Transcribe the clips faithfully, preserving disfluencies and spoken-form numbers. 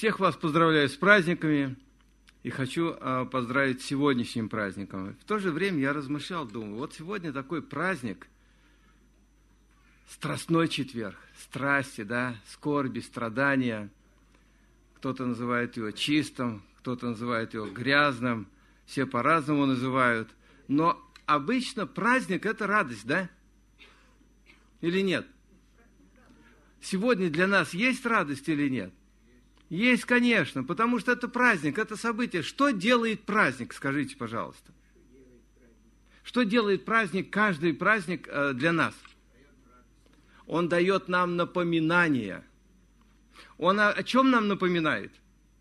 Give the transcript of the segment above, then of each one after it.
Всех вас поздравляю с праздниками и хочу поздравить с сегодняшним праздником. В то же время я размышлял, думаю, вот сегодня такой праздник, Страстной четверг, страсти, да, скорби, страдания. Кто-то называет его чистым, кто-то называет его грязным, все по-разному называют. Но обычно праздник – это радость, да? Или нет? Сегодня для нас есть радость или нет? Есть, конечно, потому что это праздник, это событие. Что делает праздник, скажите, пожалуйста? Что делает праздник, каждый праздник для нас? Он дает нам напоминание. Он о, о чем нам напоминает?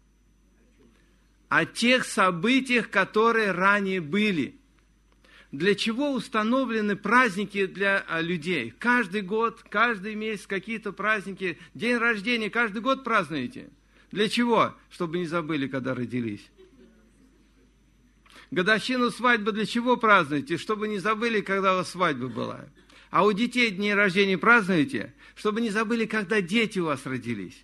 О тех событиях, которые ранее были. Для чего установлены праздники для людей? Каждый год, каждый месяц какие-то праздники. День рождения каждый год празднуете. Для чего? Чтобы не забыли, когда родились. Годовщину свадьбы для чего празднуете? Чтобы не забыли, когда у вас свадьба была. А у детей дни рождения празднуете? Чтобы не забыли, когда дети у вас родились.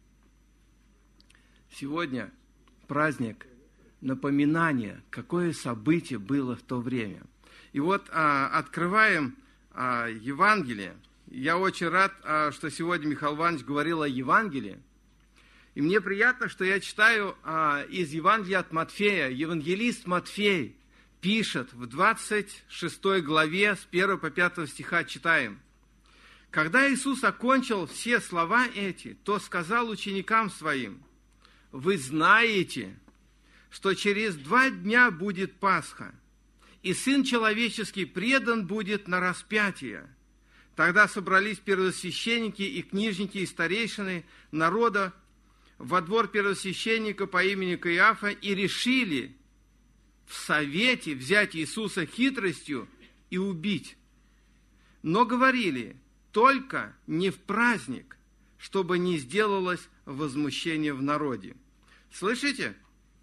Сегодня праздник напоминания, какое событие было в то время. И вот а, открываем а, Евангелие. Я очень рад, а, что сегодня Михаил Иванович говорил о Евангелии. И мне приятно, что я читаю а, из Евангелия от Матфея. Евангелист Матфей пишет в двадцать шестой главе с первого по пятого стиха, читаем. «Когда Иисус окончил все слова эти, то сказал ученикам своим: вы знаете, что через два дня будет Пасха, и Сын Человеческий предан будет на распятие. Тогда собрались первосвященники и книжники и старейшины народа во двор первосвященника по имени Каиафа и решили в совете взять Иисуса хитростью и убить. Но говорили, только не в праздник, чтобы не сделалось возмущение в народе». Слышите?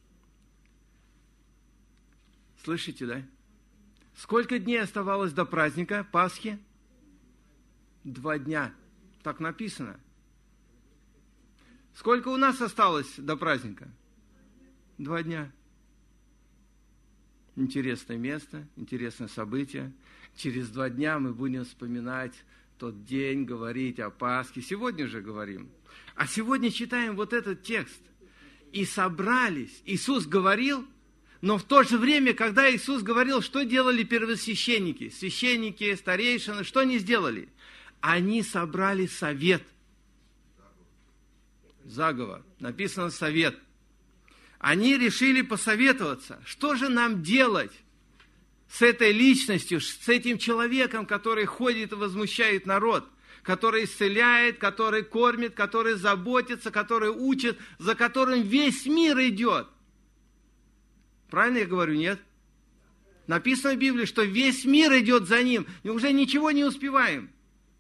Слышите, да? Сколько дней оставалось до праздника Пасхи? Два дня. Так написано. Сколько у нас осталось до праздника? Два дня. Интересное место, интересное событие. Через два дня мы будем вспоминать тот день, говорить о Пасхе. Сегодня же говорим. А сегодня читаем вот этот текст. И собрались. Иисус говорил, но в то же время, когда Иисус говорил, что делали первосвященники, священники, старейшины, что они сделали? Они собрали совет. Заговор. Написано совет. Они решили посоветоваться, что же нам делать с этой личностью, с этим человеком, который ходит и возмущает народ, который исцеляет, который кормит, который заботится, который учит, за которым весь мир идет. Правильно я говорю, нет? Написано в Библии, что весь мир идет за ним, и уже ничего не успеваем.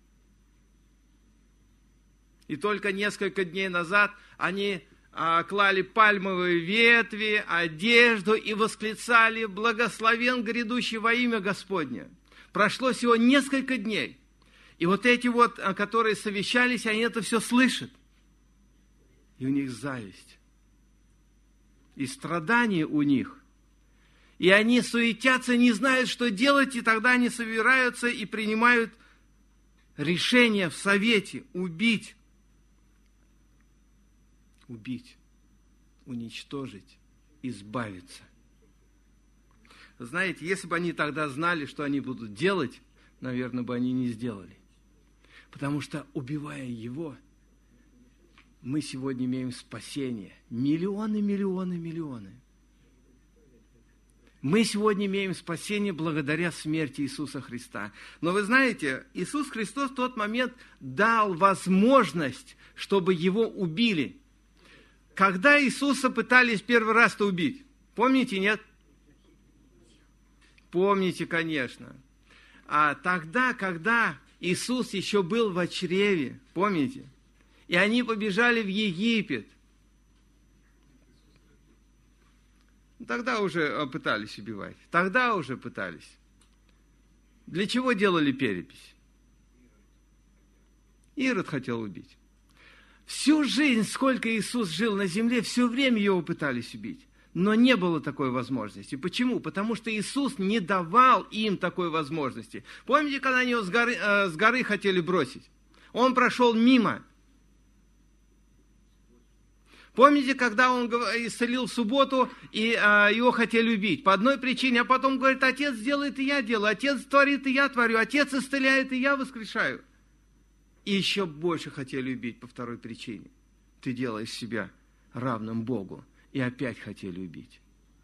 И только несколько дней назад они а, клали пальмовые ветви, одежду и восклицали: «Благословен грядущий во имя Господне». Прошло всего несколько дней. И вот эти вот, которые совещались, они это все слышат. И у них зависть. И страдания у них. И они суетятся, не знают, что делать, и тогда они собираются и принимают решение в совете убить. Убить, уничтожить, избавиться. Знаете, если бы они тогда знали, что они будут делать, наверное, бы они не сделали. Потому что, убивая его, мы сегодня имеем спасение. Миллионы, миллионы, миллионы. Мы сегодня имеем спасение благодаря смерти Иисуса Христа. Но вы знаете, Иисус Христос в тот момент дал возможность, чтобы его убили. Когда Иисуса пытались первый раз-то убить? Помните, нет? Помните, конечно. А тогда, когда Иисус еще был в чреве, помните? И они побежали в Египет. Тогда уже пытались убивать. Тогда уже пытались. Для чего делали перепись? Ирод хотел убить. Всю жизнь, сколько Иисус жил на земле, все время его пытались убить. Но не было такой возможности. Почему? Потому что Иисус не давал им такой возможности. Помните, когда они его с горы, э, с горы хотели бросить? Он прошел мимо. Помните, когда он исцелил в субботу, и а, его хотели убить? По одной причине, а потом говорит, Отец делает, и я делаю. Отец творит, и я творю. Отец исцеляет, и я воскрешаю. И еще больше хотели убить по второй причине. Ты делаешь себя равным Богу. И опять хотели убить.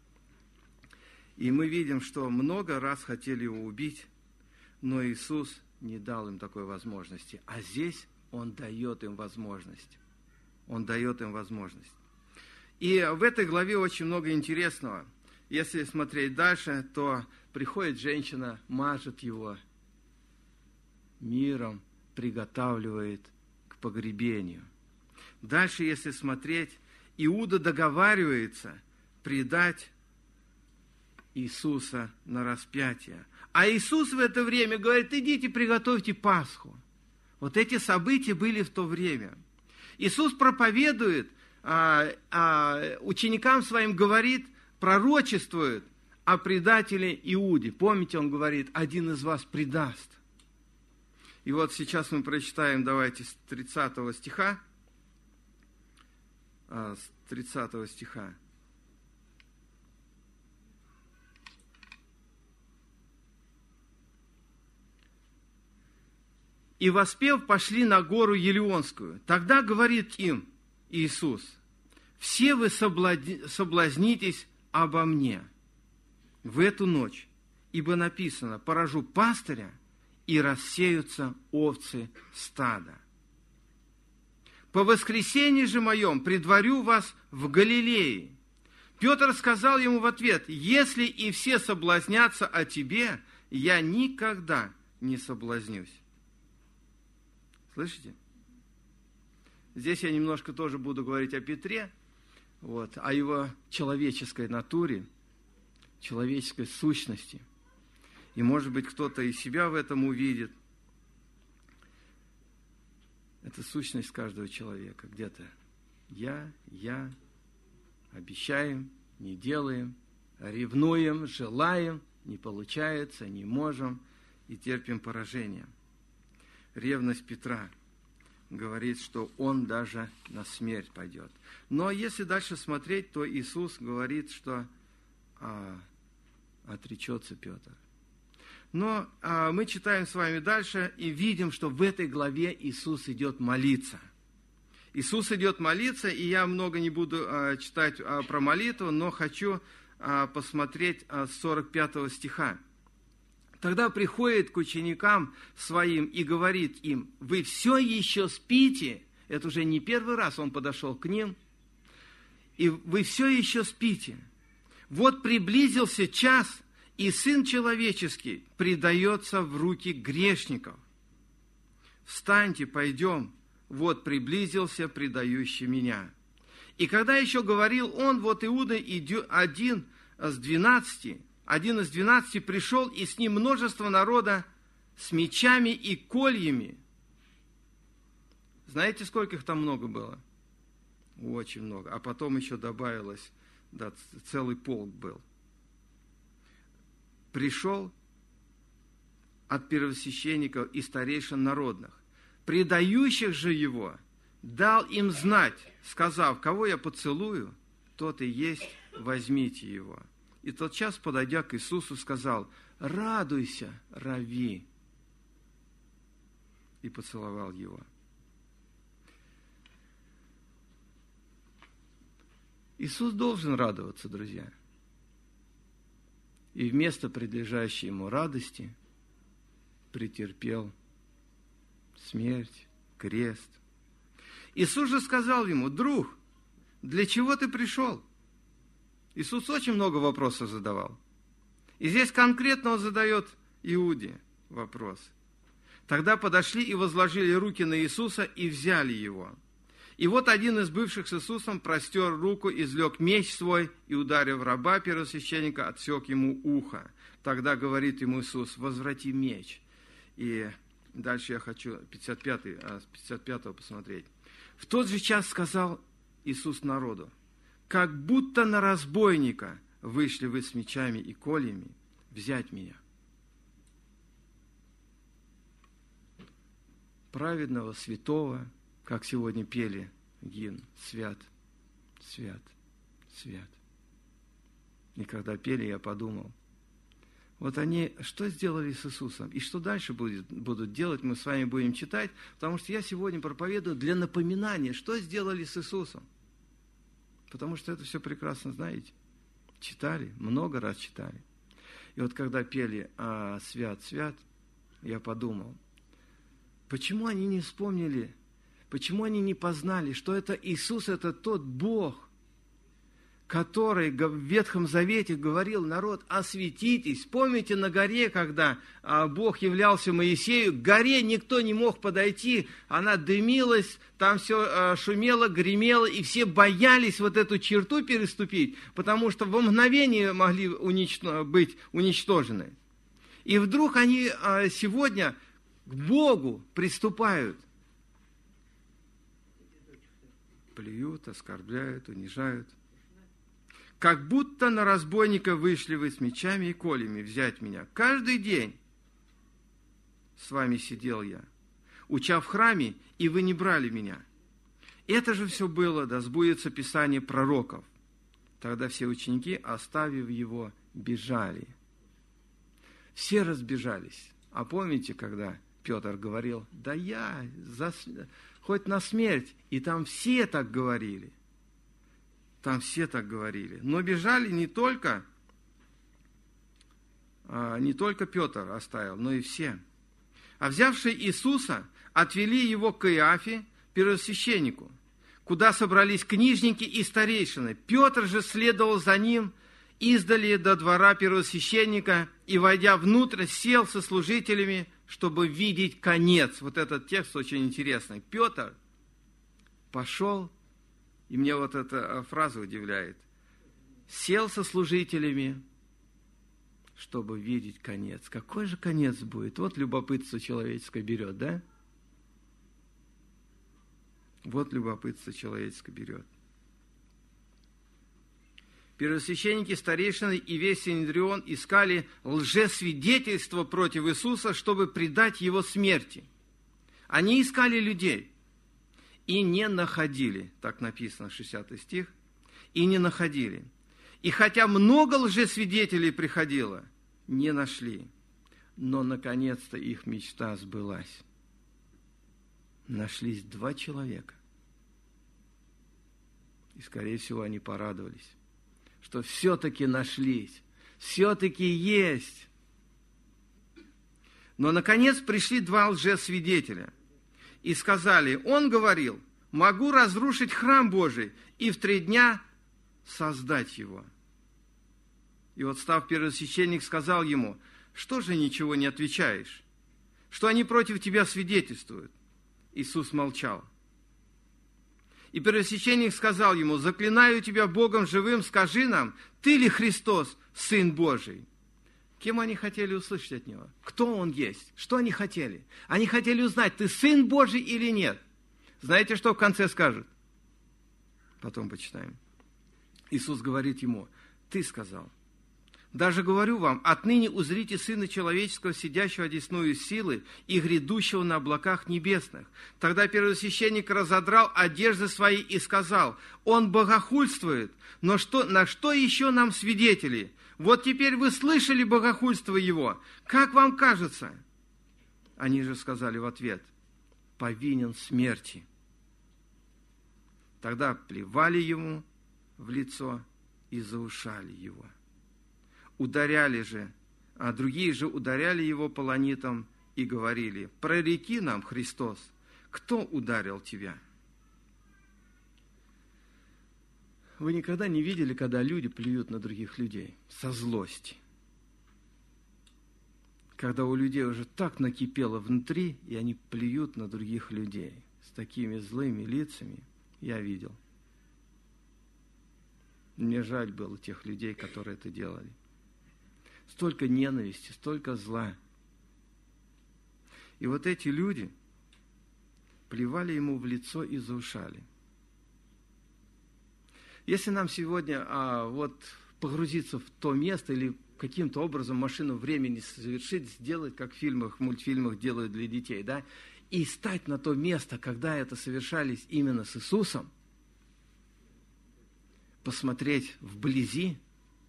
И мы видим, что много раз хотели его убить, но Иисус не дал им такой возможности. А здесь Он дает им возможность. Он дает им возможность. И в этой главе очень много интересного. Если смотреть дальше, то приходит женщина, мажет его миром, приготавливает к погребению. Дальше, если смотреть, Иуда договаривается предать Иисуса на распятие. А Иисус в это время говорит, идите, приготовьте Пасху. Вот эти события были в то время. Иисус проповедует, а, а, ученикам своим говорит, пророчествует о предателе Иуде. Помните, он говорит, один из вас предаст. И вот сейчас мы прочитаем, давайте, с тридцатого стиха. А, с тридцатого стиха. И, воспев, пошли на гору Елеонскую. Тогда говорит им Иисус, все вы соблазнитесь обо мне в эту ночь, ибо написано, поражу пастыря, и рассеются овцы стада. По воскресенье же моем предварю вас в Галилее. Петр сказал ему в ответ, если и все соблазнятся о тебе, я никогда не соблазнюсь. Слышите? Здесь я немножко тоже буду говорить о Петре, вот, о его человеческой натуре, человеческой сущности. И, может быть, кто-то и себя в этом увидит. Это сущность каждого человека. Где-то я, я, обещаем, не делаем, ревнуем, желаем, не получается, не можем и терпим поражение. Ревность Петра говорит, что он даже на смерть пойдет. Но если дальше смотреть, то Иисус говорит, что а, отречется Петр. Но а, мы читаем с вами дальше и видим, что в этой главе Иисус идет молиться. Иисус идет молиться, и я много не буду а, читать а, про молитву, но хочу а, посмотреть а, с сорок пятого стиха. Тогда приходит к ученикам своим и говорит им, вы все еще спите? Это уже не первый раз он подошел к ним. И вы все еще спите. Вот приблизился час, и Сын Человеческий предается в руки грешников. Встаньте, пойдем, вот приблизился предающий меня. И когда еще говорил он, вот Иуда, один с двенадцати, один из двенадцати пришел, и с ним множество народа с мечами и кольями. Знаете, сколько их там много было? Очень много. А потом еще добавилось, да, целый полк был. Пришел от первосвященников и старейшин народных. Предающих же его дал им знать, сказав, кого я поцелую, тот и есть, возьмите его. И тотчас, подойдя к Иисусу, сказал, радуйся, Рави, и поцеловал его. Иисус должен радоваться, друзья. И вместо предлежащей ему радости претерпел смерть, крест. Иисус же сказал ему, друг, для чего ты пришел? Иисус очень много вопросов задавал. И здесь конкретно он задает Иуде вопрос. Тогда подошли и возложили руки на Иисуса и взяли его. И вот один из бывших с Иисусом простер руку, извлек меч свой и, ударив раба первосвященника, отсек ему ухо. Тогда говорит ему Иисус, возврати меч. И дальше я хочу пятьдесят пятый, с пятьдесят пятого посмотреть. В тот же час сказал Иисус народу: как будто на разбойника вышли вы с мечами и кольями взять меня. Праведного, святого, как сегодня пели гимн, свят, свят, свят. И когда пели, я подумал, вот они что сделали с Иисусом, и что дальше будет, будут делать, мы с вами будем читать, потому что я сегодня проповедую для напоминания, что сделали с Иисусом. Потому что это все прекрасно знаете. Читали, много раз читали. И вот когда пели а, «Свят, свят», я подумал, почему они не вспомнили, почему они не познали, что это Иисус, это тот Бог, который в Ветхом Завете говорил: народ, осветитесь. Помните на горе, когда Бог являлся Моисею, к горе никто не мог подойти, она дымилась, там все шумело, гремело, и все боялись вот эту черту переступить, потому что во мгновение могли уничтож... быть уничтожены. И вдруг они сегодня к Богу приступают. Плюют, оскорбляют, унижают. Как будто на разбойника вышли вы с мечами и колями взять меня. Каждый день с вами сидел я, уча в храме, и вы не брали меня. Это же все было, да сбудется Писание пророков. Тогда все ученики, оставив его, бежали. Все разбежались. А помните, когда Петр говорил: да я за... хоть на смерть, и там все так говорили. Там все так говорили. Но бежали не только, не только Петр оставил, но и все. А взявшие Иисуса, отвели его к Иафе, первосвященнику, куда собрались книжники и старейшины. Петр же следовал за ним издали до двора первосвященника и, войдя внутрь, сел со служителями, чтобы видеть конец. Вот этот текст очень интересный. Петр пошел, и мне вот эта фраза удивляет. Сел со служителями, чтобы видеть конец. Какой же конец будет? Вот любопытство человеческое берет, да? Вот любопытство человеческое берет. Первосвященники, старейшины и весь Синедрион искали лжесвидетельство против Иисуса, чтобы предать его смерти. Они искали людей. И не находили, так написано, шестидесятый стих, и не находили. И хотя много лжесвидетелей приходило, не нашли. Но, наконец-то, их мечта сбылась. Нашлись два человека. И, скорее всего, они порадовались, что все-таки нашлись, все-таки есть. Но, наконец, пришли два лжесвидетеля. И сказали: он говорил: могу разрушить храм Божий и в три дня создать его. И вот, став первосвященник, сказал ему: что же ничего не отвечаешь? Что они против тебя свидетельствуют? Иисус молчал. И первосвященник сказал ему: заклинаю тебя Богом живым, скажи нам, ты ли Христос, Сын Божий? Кем они хотели услышать от него? Кто он есть? Что они хотели? Они хотели узнать, ты Сын Божий или нет. Знаете, что в конце скажут? Потом почитаем. Иисус говорит ему: ты сказал. Даже говорю вам, отныне узрите Сына Человеческого, сидящего одесную силы и грядущего на облаках небесных. Тогда первосвященник разодрал одежды свои и сказал: он богохульствует, но что, на что еще нам свидетели? Вот теперь вы слышали богохульство его. Как вам кажется? Они же сказали в ответ: повинен смерти. Тогда плевали ему в лицо и заушали его. Ударяли же, а другие же ударяли его полонитом и говорили: прореки нам, Христос, кто ударил тебя? Вы никогда не видели, когда люди плюют на других людей со злости? Когда у людей уже так накипело внутри, и они плюют на других людей с такими злыми лицами, я видел. Мне жаль было тех людей, которые это делали. Столько ненависти, столько зла. И вот эти люди плевали ему в лицо и заушали. Если нам сегодня а, вот, погрузиться в то место или каким-то образом машину времени совершить, сделать, как в фильмах, мультфильмах делают для детей, да, и стать на то место, когда это совершались именно с Иисусом, посмотреть вблизи,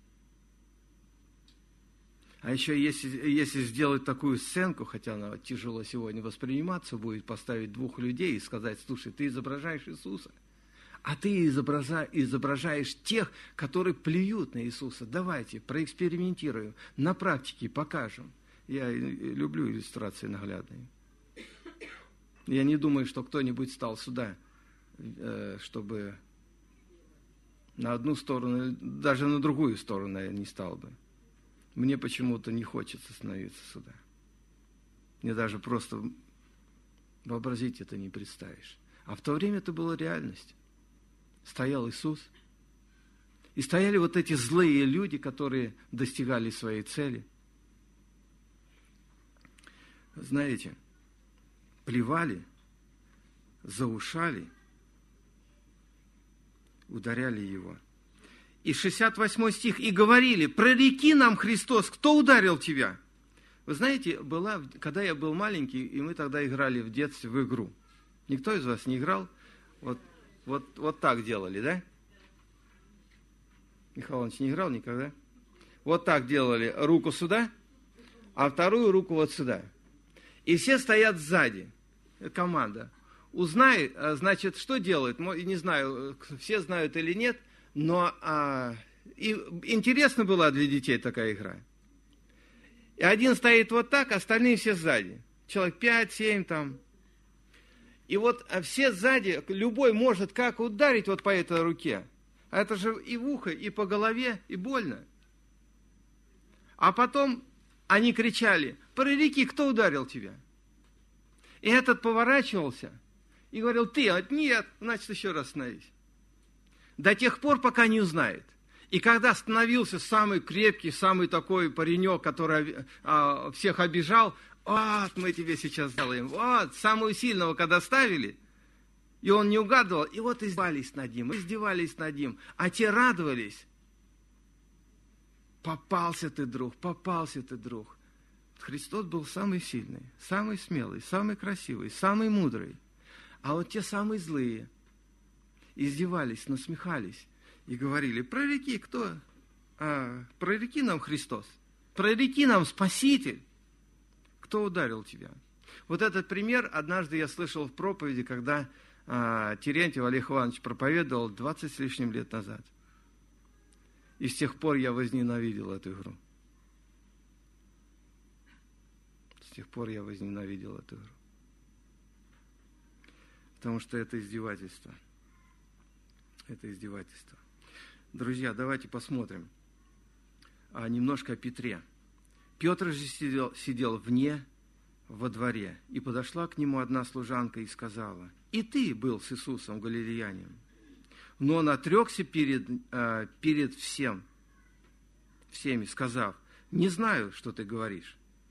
а еще если, если сделать такую сценку, хотя она тяжело сегодня восприниматься будет, поставить двух людей и сказать: слушай, ты изображаешь Иисуса, а ты изображаешь, изображаешь тех, которые плюют на Иисуса. Давайте проэкспериментируем, на практике покажем. Я люблю иллюстрации наглядные. Я не думаю, что кто-нибудь стал сюда, чтобы на одну сторону, даже на другую сторону я не стал бы. Мне почему-то не хочется становиться сюда. Мне даже просто вообразить это не представишь. А в то время это была реальность. Стоял Иисус. И стояли вот эти злые люди, которые достигали своей цели. Знаете, плевали, заушали, ударяли его. И шестьдесят восьмой стих. «И говорили: прореки нам, Христос, кто ударил тебя?» Вы знаете, была, когда я был маленький, и мы тогда играли в детстве в игру. Никто из вас не играл? Вот, вот, вот так делали, да? Михаил Иванович не играл никогда? Вот так делали: руку сюда, а вторую руку вот сюда. И все стоят сзади. Команда. Узнай, значит, что делают? Не знаю, все знают или нет, но а, и, интересно была для детей такая игра. И один стоит вот так, остальные все сзади. Человек пять-семь там. И вот все сзади, любой может как ударить вот по этой руке. А это же и в ухо, и по голове, и больно. А потом они кричали: прореки, кто ударил тебя? И этот поворачивался и говорил: ты, а нет, значит, еще раз становись. До тех пор, пока не узнает. И когда становился самый крепкий, самый такой паренек, который а, всех обижал: вот, мы тебе сейчас сделаем, вот, самого сильного, когда ставили, и он не угадывал, и вот издевались над ним, издевались над ним, а те радовались. Попался ты, друг, попался ты, друг. Христос был самый сильный, самый смелый, самый красивый, самый мудрый. А вот те самые злые издевались, насмехались и говорили: прореки, кто? А, прореки нам, Христос, прореки нам, Спаситель. Кто ударил тебя? Вот этот пример однажды я слышал в проповеди, когда а, Терентьев Олег Иванович проповедовал двадцать с лишним лет назад. И с тех пор я возненавидел эту игру. С тех пор я возненавидел эту игру. Потому что это издевательство. Это издевательство. Друзья, давайте посмотрим а, немножко о Петре. Петр же сидел, сидел вне, во дворе, и подошла к нему одна служанка и сказала: и ты был с Иисусом Галилеянином. Но он отрекся перед, а, перед всем, всеми, сказав: не знаю, что ты говоришь.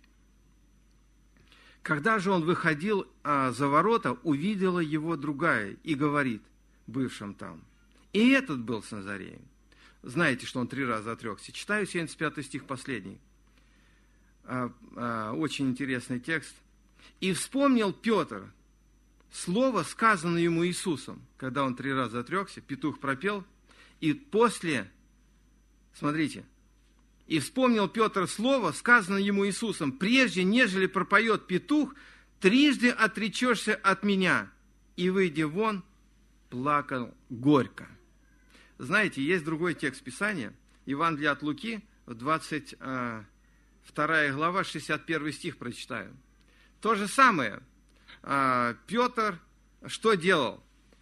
Когда же он выходил а, за ворота, увидела его другая и говорит бывшим там: и этот был с Назареем. Знаете, что он три раза отрекся. Читаю семьдесят пятый стих последний. А, а, очень интересный текст. И вспомнил Петр слово, сказанное ему Иисусом, когда он три раза отрекся, петух пропел, и после, смотрите, и вспомнил Петр слово, сказанное ему Иисусом: прежде, нежели пропоет петух, трижды отречешься от меня. И, выйдя вон, плакал горько. Знаете, есть другой текст Писания, Евангелие от Луки, двадцать вторая глава, шестьдесят первый стих прочитаю. То же самое. Петр что делал?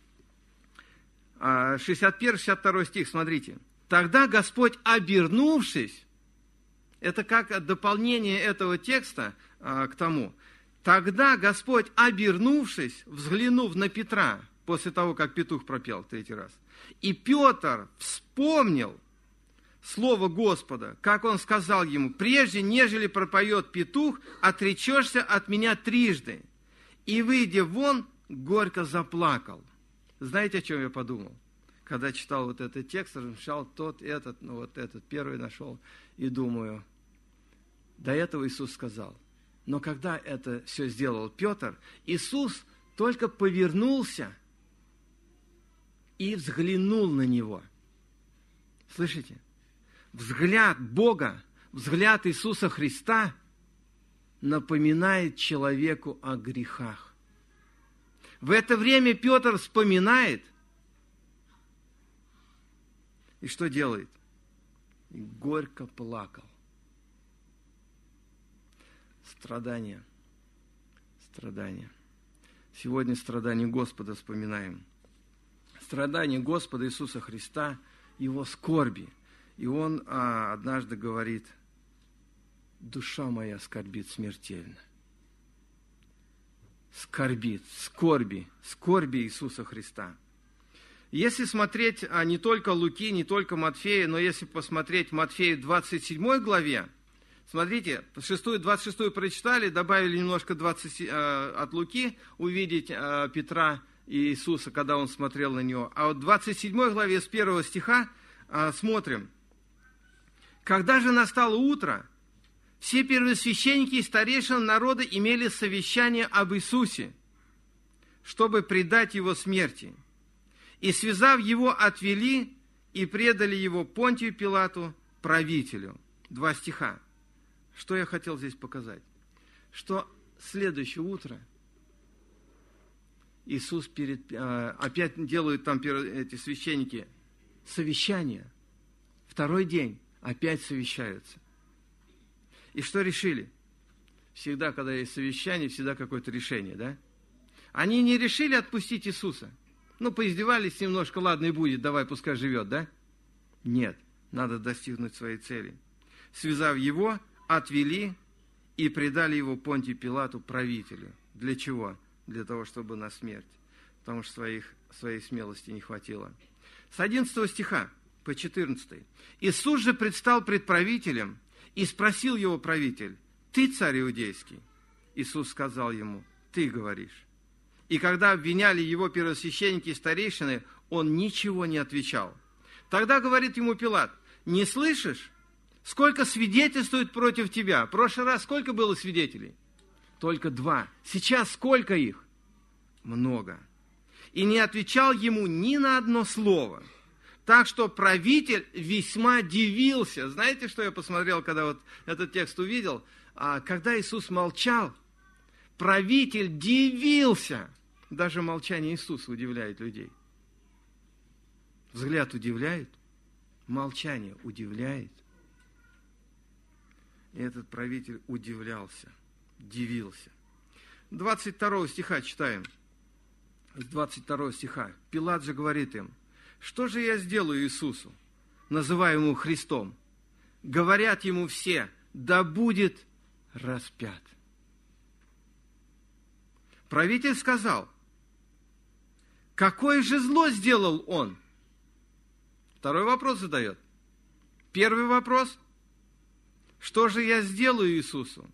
шестьдесят первый шестьдесят второй стих, смотрите. Тогда Господь, обернувшись, это как дополнение этого текста к тому. Тогда Господь, обернувшись, взглянув на Петра, после того, как петух пропел в третий раз, и Петр вспомнил слово Господа, как он сказал ему: прежде, нежели пропоет петух, отречешься от меня трижды. И, выйдя вон, горько заплакал. Знаете, о чем я подумал? Когда читал вот этот текст, размышлял тот, этот, ну вот этот первый нашел, и думаю, до этого Иисус сказал. Но когда это все сделал Петр, Иисус только повернулся и взглянул на него. Слышите? Взгляд Бога, взгляд Иисуса Христа напоминает человеку о грехах. В это время Петр вспоминает, и что делает? И горько плакал. Страдания. Страдания. Сегодня страдания Господа вспоминаем. Страдания Господа Иисуса Христа, Его скорби. И Он а, однажды говорит, душа моя скорбит смертельно. Скорбит, скорби, скорби Иисуса Христа. Если смотреть а, не только Луки, не только Матфея, но если посмотреть Матфея двадцать седьмой главе, смотрите, шестую, двадцать шестую прочитали, добавили немножко двадцать, а, от Луки, увидеть а, Петра и Иисуса, когда он смотрел на него. А вот в двадцать седьмой главе с первого стиха а, смотрим. «Когда же настало утро, все первосвященники и старейшины народа имели совещание об Иисусе, чтобы предать Его смерти. И, связав Его, отвели и предали Его Понтию Пилату, правителю». Два стиха. Что я хотел здесь показать? Что следующее утро Иисус перед, опять делают там эти священники совещание. Второй день опять совещаются. И что решили? Всегда, когда есть совещание, всегда какое-то решение, да? Они не решили отпустить Иисуса. Ну, поиздевались немножко, ладно и будет, давай, пускай живет, да? Нет, надо достигнуть своей цели. Связав Его, отвели и предали Его Понтию Пилату, правителю. Для чего? Для того, чтобы на смерть. Потому что своих, своей смелости не хватило. С одиннадцатого стиха по четырнадцатый. «Иисус же предстал пред правителем, и спросил его правитель, ты царь иудейский? Иисус сказал ему, ты говоришь. И когда обвиняли его первосвященники и старейшины, он ничего не отвечал. Тогда говорит ему Пилат, не слышишь, сколько свидетельствуют против тебя? В прошлый раз сколько было свидетелей? Только два. Сейчас сколько их? Много. И не отвечал ему ни на одно слово. Так что правитель весьма дивился. Знаете, что я посмотрел, когда вот этот текст увидел? А, когда Иисус молчал, правитель дивился. Даже молчание Иисуса удивляет людей. Взгляд удивляет, молчание удивляет. И этот правитель удивлялся, дивился. двадцать второго стиха читаем. С двадцать второго стиха. Пилат же говорит им, что же я сделаю Иисусу, называемому Христом? Говорят ему все, да будет распят. Правитель сказал, какое же зло сделал он? Второй вопрос задает. Первый вопрос, что же я сделаю Иисусу?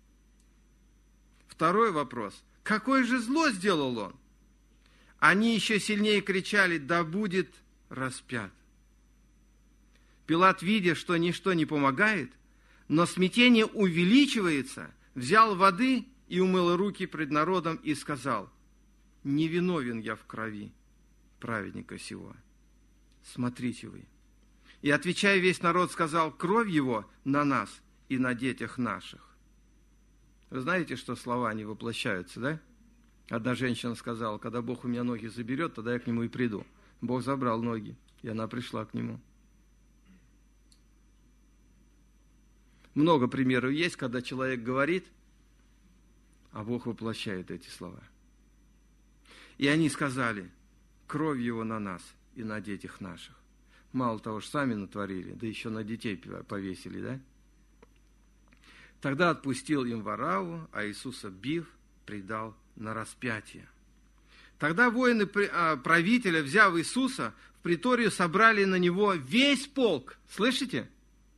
Второй вопрос, какое же зло сделал он? Они еще сильнее кричали, да будет распят. Пилат, видя, что ничто не помогает, но смятение увеличивается, взял воды и умыл руки пред народом и сказал, не виновен я в крови праведника сего. Смотрите вы. И, отвечая, весь народ сказал, кровь его на нас и на детях наших. Вы знаете, что слова не воплощаются, да? Одна женщина сказала, когда Бог у меня ноги заберет, тогда я к нему и приду. Бог забрал ноги, и она пришла к нему. Много примеров есть, когда человек говорит, а Бог воплощает эти слова. И они сказали, кровь его на нас и на детях наших. Мало того, что сами натворили, да еще на детей повесили, да? Тогда отпустил им Варавву, а Иисуса, бив, предал на распятие. Тогда воины правителя, взяв Иисуса, в приторию собрали на него весь полк. Слышите?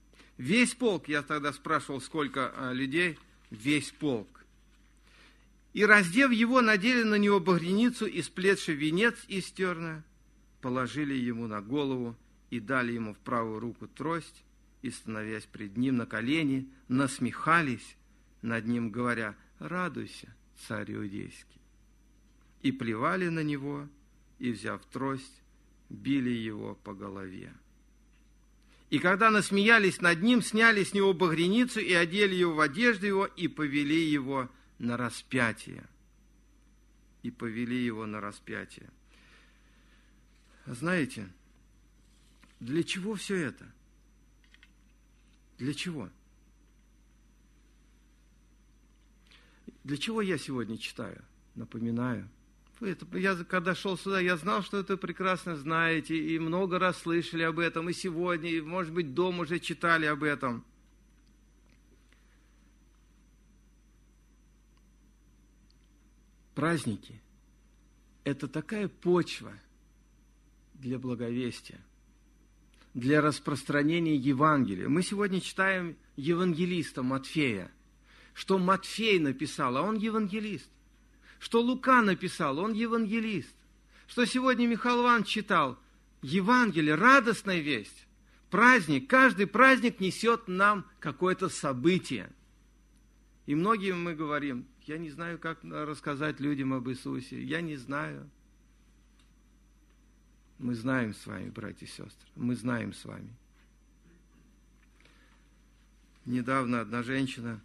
Весь полк. Я тогда спрашивал, сколько людей. Весь полк. И, раздев его, надели на него багряницу и сплетший венец из терна, положили ему на голову и дали ему в правую руку трость, и, становясь пред ним на колени, насмехались над ним, говоря: «Радуйся, царь иудейский». И плевали на него, и, взяв трость, били его по голове. И когда насмеялись над ним, сняли с него багряницу и одели его в одежду его, и повели его на распятие. И повели его на распятие. Знаете, для чего все это? Для чего? Для чего я сегодня читаю? Напоминаю. Вы это, я когда шел сюда, я знал, что это прекрасно знаете, и много раз слышали об этом, и сегодня, и, может быть, дома уже читали об этом. Праздники – это такая почва для благовестия, для распространения Евангелия. Мы сегодня читаем евангелиста Матфея, что Матфей написал, а он евангелист. Что Лука написал, он евангелист. Что сегодня Михаил Иванович читал, Евангелие, радостная весть, праздник. Каждый праздник несет нам какое-то событие. И многим мы говорим: я не знаю, как рассказать людям об Иисусе, я не знаю. Мы знаем с вами, братья и сестры, мы знаем с вами. Недавно одна женщина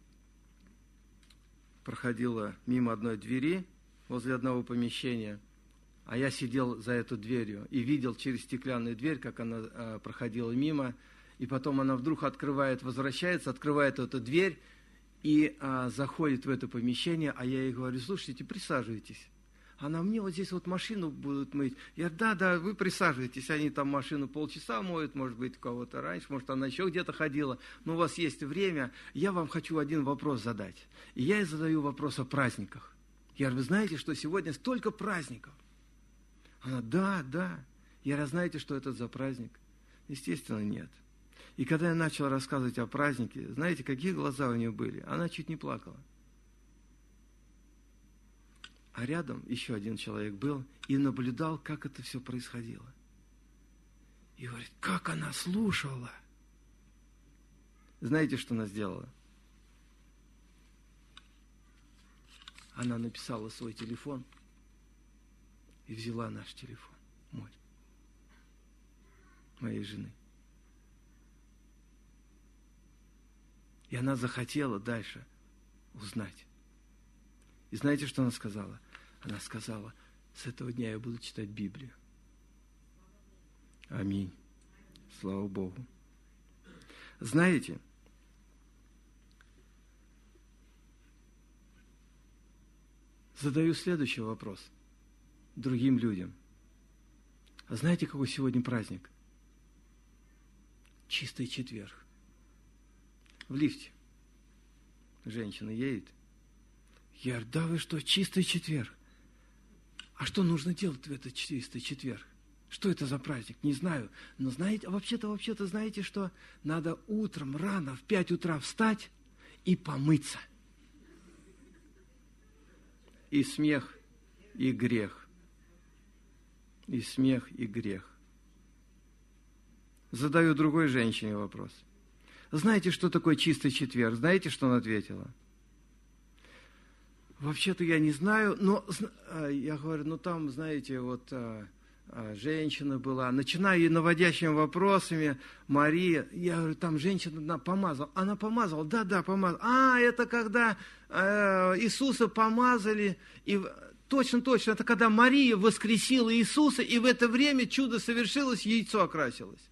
проходила мимо одной двери возле одного помещения, а я сидел за эту дверью и видел через стеклянную дверь, как она э, проходила мимо, и потом она вдруг открывает, возвращается, открывает эту дверь и э, заходит в это помещение, а я ей говорю: слушайте, присаживайтесь. Она: мне вот здесь вот машину будут мыть. Я говорю: да, да, вы присаживайтесь. Они там машину полчаса моют, может быть, у кого-то раньше, может, она еще где-то ходила. Но у вас есть время. Я вам хочу один вопрос задать. И я ей задаю вопрос о праздниках. Я говорю: вы знаете, что сегодня столько праздников? Она: да, да. Я говорю: знаете, что это за праздник? Естественно, нет. И когда я начал рассказывать о празднике, знаете, какие глаза у нее были? Она чуть не плакала. А рядом еще один человек был и наблюдал, как это все происходило. И говорит: как она слушала. Знаете, что она сделала? Она написала свой телефон и взяла наш телефон, мой, моей жены. И она захотела дальше узнать. И знаете, что она сказала? Она сказала: с этого дня я буду читать Библию. Аминь. Слава Богу. Знаете, задаю следующий вопрос другим людям. А знаете, какой сегодня праздник? Чистый четверг. В лифте женщина едет. Я говорю: да вы что, чистый четверг? А что нужно делать в этот чистый четверг? Что это за праздник? Не знаю. Но знаете, вообще-то, вообще-то, знаете, что надо утром рано в пять утра встать и помыться. И смех, и грех. И смех, и грех. Задаю другой женщине вопрос. Знаете, что такое чистый четверг? Знаете, что она ответила? Вообще-то я не знаю, но я говорю: ну там, знаете, вот а, а, женщина была, начинаю ей наводящими вопросами: Мария, я говорю, там женщина помазала, она помазала, да, да, помазала. А, это когда э, Иисуса помазали, и точно, точно, это когда Мария воскресила Иисуса, и в это время чудо совершилось, яйцо окрасилось.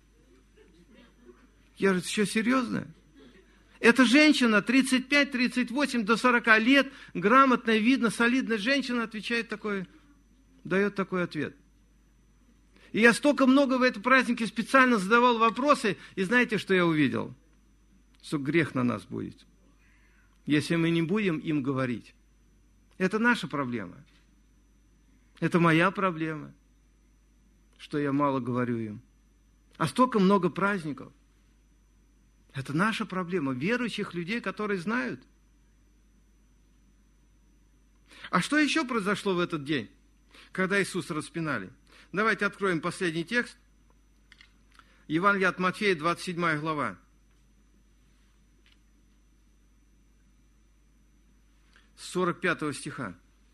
Я говорю: что, серьезно? Эта женщина, тридцать пять тридцать восемь до сорока лет, грамотная, видно, солидная женщина, отвечает такой, дает такой ответ. И я столько много в этом празднике специально задавал вопросы, и знаете, что я увидел? Что грех на нас будет, если мы не будем им говорить. Это наша проблема. Это моя проблема, что я мало говорю им. А столько много праздников. Это наша проблема, верующих людей, которые знают. А что еще произошло в этот день, когда Иисуса распинали? Давайте откроем последний текст. Евангелие от Матфея, двадцать седьмая глава. С сорок пятого стиха.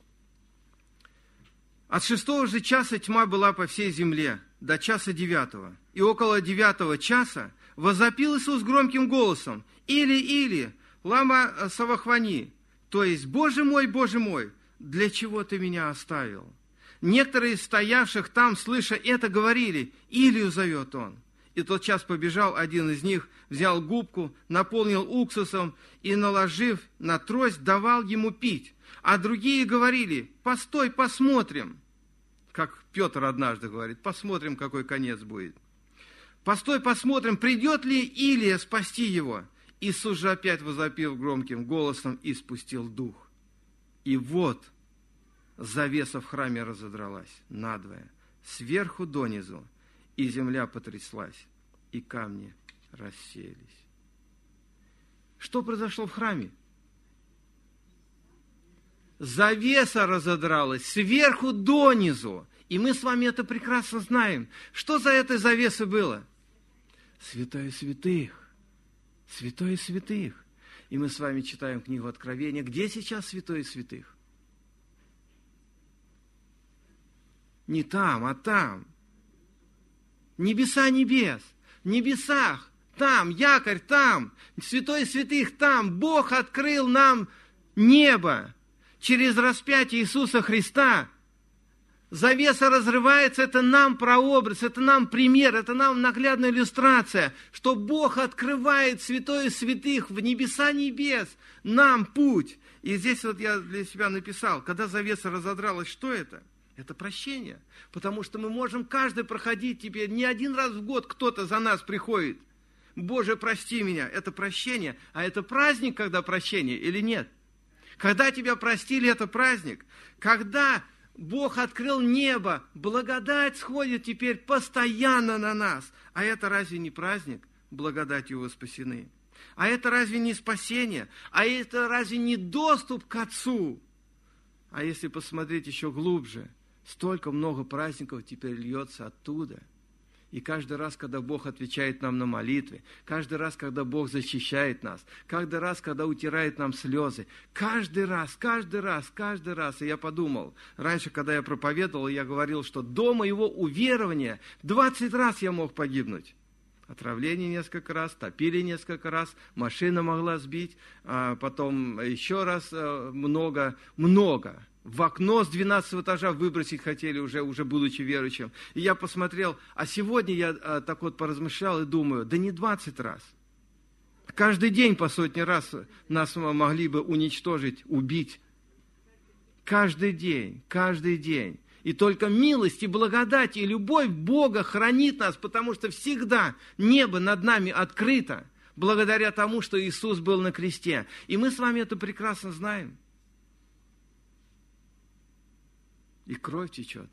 «От шестого же часа тьма была по всей земле, до часа девятого. И около девятого часа возопил Иисус громким голосом: Или, Или, лама савахвани, то есть, Боже мой, Боже мой, для чего ты меня оставил? Некоторые из стоявших там, слыша это, говорили: Илию зовет он. И тотчас побежал один из них, взял губку, наполнил уксусом и, наложив на трость, давал ему пить. А другие говорили: постой, посмотрим. Как Петр однажды говорит: посмотрим, какой конец будет. Постой, посмотрим, придет ли Илия спасти его. Иисус же опять возопил громким голосом и спустил дух. И вот завеса в храме разодралась надвое, сверху донизу, и земля потряслась, и камни рассеялись. Что произошло в храме? Завеса разодралась сверху донизу. И мы с вами это прекрасно знаем. Что за этой завесой было? Святое святых. Святое святых. И мы с вами читаем книгу Откровения. Где сейчас святое святых? Не там, а там. Небеса небес. В небесах. Там. Якорь там. Святое святых там. Бог открыл нам небо. Через распятие Иисуса Христа завеса разрывается, это нам прообраз, это нам пример, это нам наглядная иллюстрация, что Бог открывает святое святых в небеса небес, нам путь. И здесь вот я для себя написал, когда завеса разодралась, что это? Это прощение, потому что мы можем каждый проходить теперь, не один раз в год кто-то за нас приходит. Боже, прости меня, это прощение, а это праздник, когда прощение или нет? Когда тебя простили, это праздник. Когда Бог открыл небо, благодать сходит теперь постоянно на нас. А это разве не праздник? Благодатью вы спасены. А это разве не спасение? А это разве не доступ к Отцу? А если посмотреть еще глубже, столько много праздников теперь льется оттуда. И каждый раз, когда Бог отвечает нам на молитвы, каждый раз, когда Бог защищает нас, каждый раз, когда утирает нам слезы, каждый раз, каждый раз, каждый раз. И я подумал, раньше, когда я проповедовал, я говорил, что до моего уверования двадцать раз я мог погибнуть. Отравление несколько раз, топили несколько раз, машина могла сбить, а потом еще раз много, много. В окно с двенадцатого этажа выбросить хотели уже, уже будучи верующим. И я посмотрел, а сегодня я а, так вот поразмышлял и думаю, да не двадцать раз. Каждый день по сотни раз нас могли бы уничтожить, убить. Каждый день, каждый день. И только милость и благодать и любовь Бога хранит нас, потому что всегда небо над нами открыто, благодаря тому, что Иисус был на кресте. И мы с вами это прекрасно знаем. И кровь течет,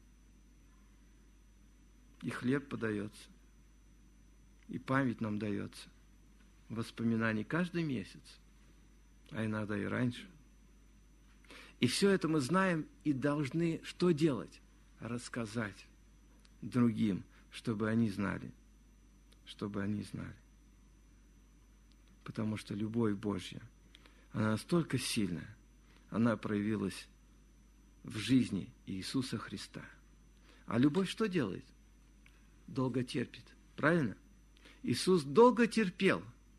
и хлеб подается, и память нам дается, воспоминаний каждый месяц, а иногда и раньше. И все это мы знаем и должны что делать? Рассказать другим, чтобы они знали, чтобы они знали. Потому что любовь Божья, она настолько сильная, она проявилась в жизни Иисуса Христа. А любовь что делает? Долго терпит. Правильно? Иисус долго терпел,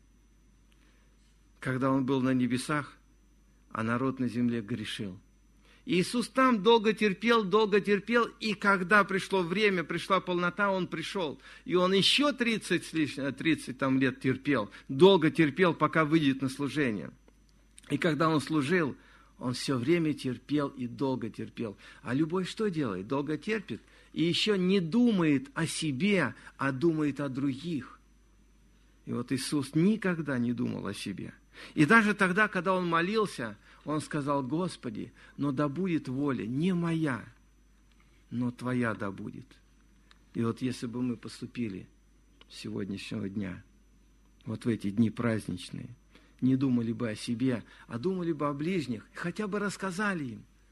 когда Он был на небесах, а народ на земле грешил. Иисус там долго терпел, долго терпел, и когда пришло время, пришла полнота, Он пришел. И Он еще тридцать с лишним, тридцать там лет терпел, долго терпел, пока выйдет на служение. И когда Он служил, Он все время терпел и долго терпел. А любовь что делает? Долго терпит и еще не думает о себе, а думает о других. И вот Иисус никогда не думал о себе. И даже тогда, когда Он молился, Он сказал: Господи, но да будет воля не моя, но Твоя да будет. И вот если бы мы поступили с сегодняшнего дня, вот в эти дни праздничные, не думали бы о себе, а думали бы о ближних, хотя бы рассказали им,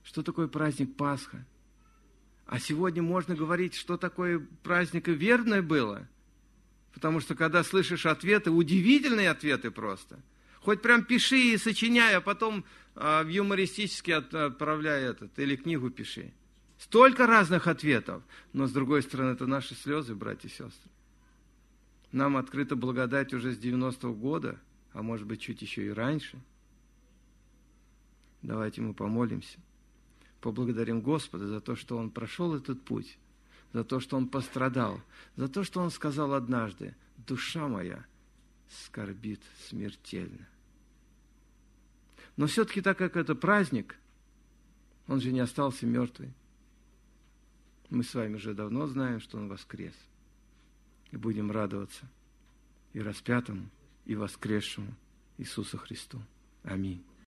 что такое праздник Пасха. А сегодня можно говорить, что такое праздник и верное было. Потому что, когда слышишь ответы, удивительные ответы просто. Хоть прям пиши и сочиняй, а потом а, в юмористически от, отправляй этот, или книгу пиши. Столько разных ответов. Но, с другой стороны, это наши слезы, братья и сестры. Нам открыта благодать уже с девяностого года, а может быть, чуть еще и раньше. Давайте мы помолимся. Поблагодарим Господа за то, что Он прошел этот путь, за то, что Он пострадал, за то, что Он сказал однажды: «Душа моя скорбит смертельно». Но все-таки, так как это праздник, Он же не остался мертвый. Мы с вами уже давно знаем, что Он воскрес. И будем радоваться и распятому, и воскресшему Иисусу Христу. Аминь.